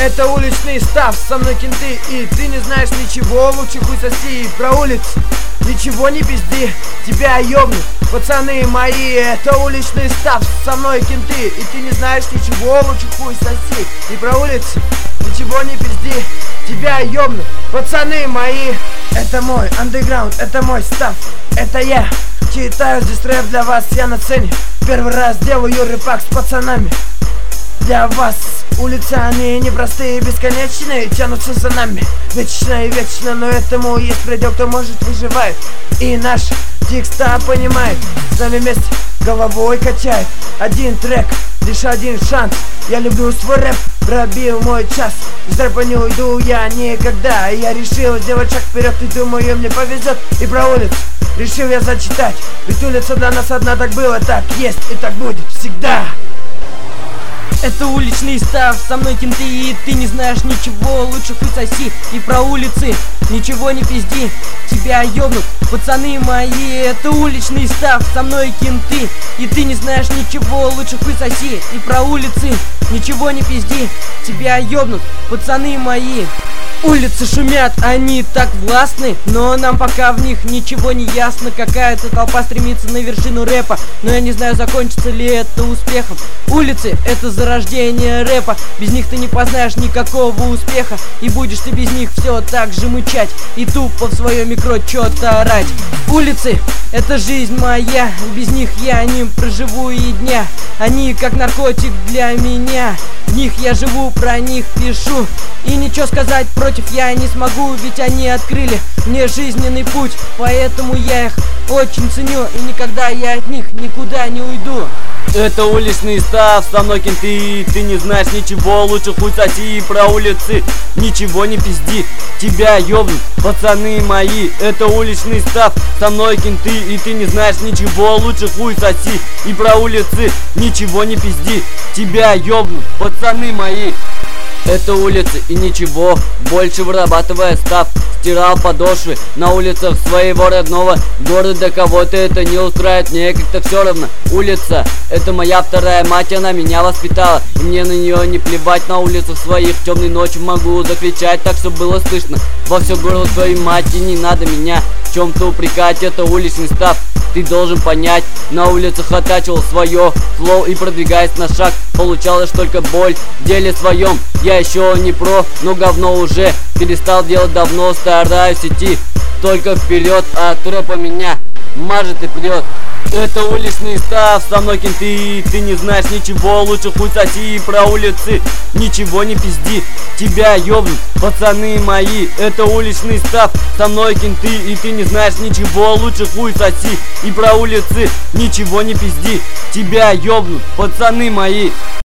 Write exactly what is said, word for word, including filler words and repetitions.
Это уличный став, со мной кенты, и ты не знаешь ничего, лучше хуй соси. И про улицу ничего не пизди, тебя ёбнут пацаны мои. Это уличный став, со мной кенты, и ты не знаешь ничего, лучше хуй соси. И про улицу ничего не пизди, тебя ёбнут пацаны мои. Это мой андеграунд, это мой став, это я. Читаю здесь рэп для вас, я на сцене. Первый раз делаю рэпак с пацанами. Для вас улицы, они непростые, бесконечные, тянутся за нами вечно и вечно, но этому есть предел, кто может выживает. И наш текста понимает, с нами вместе головой качает. Один трек, лишь один шанс. Я люблю свой рэп, пробил мой час. Из рэпа не уйду я никогда. Я решил сделать шаг вперед, и думаю, мне повезет. И про улицу решил я зачитать, ведь улица для нас одна, так было, так есть и так будет всегда. Это уличный став, со мной кенты, и ты не знаешь ничего, лучше хуй соси. И про улицы ничего не пизди, тебя ёбнут пацаны мои. Это уличный став, со мной кенты, и ты не знаешь ничего, лучше хуй соси. И про улицы ничего не пизди, тебя ёбнут пацаны мои. Улицы шумят, они так властны, но нам пока в них ничего не ясно. Какая-то толпа стремится на вершину рэпа, но я не знаю, закончится ли это успехом. Улицы — это зарождение рэпа, без них ты не познаешь никакого успеха. И будешь ты без них все так же мычать и тупо в свое микро чё-то орать. Улицы — это жизнь моя, без них я не проживу и дня. Они как наркотик для меня, в них я живу, про них пишу. И ничего сказать против я не смогу, ведь они открыли мне жизненный путь. Поэтому я их очень ценю, и никогда я от них никуда не уйду. Это уличный став, со мной кенты, ты не знаешь ничего, лучше хуй соси. Про улицы ничего не пизди, тебя ёбнут пацаны мои. Это уличный став, со мной кенты, и ты не знаешь ничего, лучше хуй соси. И про улицы ничего не пизди, тебя ёбнут пацаны мои. Это улицы и ничего, больше вырабатывая став. Стирал подошвы на улицах своего родного города. Кого-то это не устраивает, мне как-то все равно. Улица — это моя вторая мать, она меня воспитала, и мне на нее не плевать. На улицах своих темной ночью могу закричать так, чтобы было слышно во все горло твоей мать. И не надо меня в чем-то упрекать, это уличный став, ты должен понять. На улицах оттачивал свое флоу, и продвигаясь на шаг, получалось только боль в деле своем. Я еще не про, но говно уже перестал делать давно. Стараюсь идти только вперед, а рэпа меня мажет и прет. Это уличный став, со мной кенты, ты не знаешь ничего, лучше хуй соси. Про улицы ничего не пизди, тебя ёбнут пацаны мои. Это уличный став, со мной кенты, и ты не знаешь ничего, лучше хуй соси. И про улицы ничего не пизди, тебя ёбнут пацаны мои.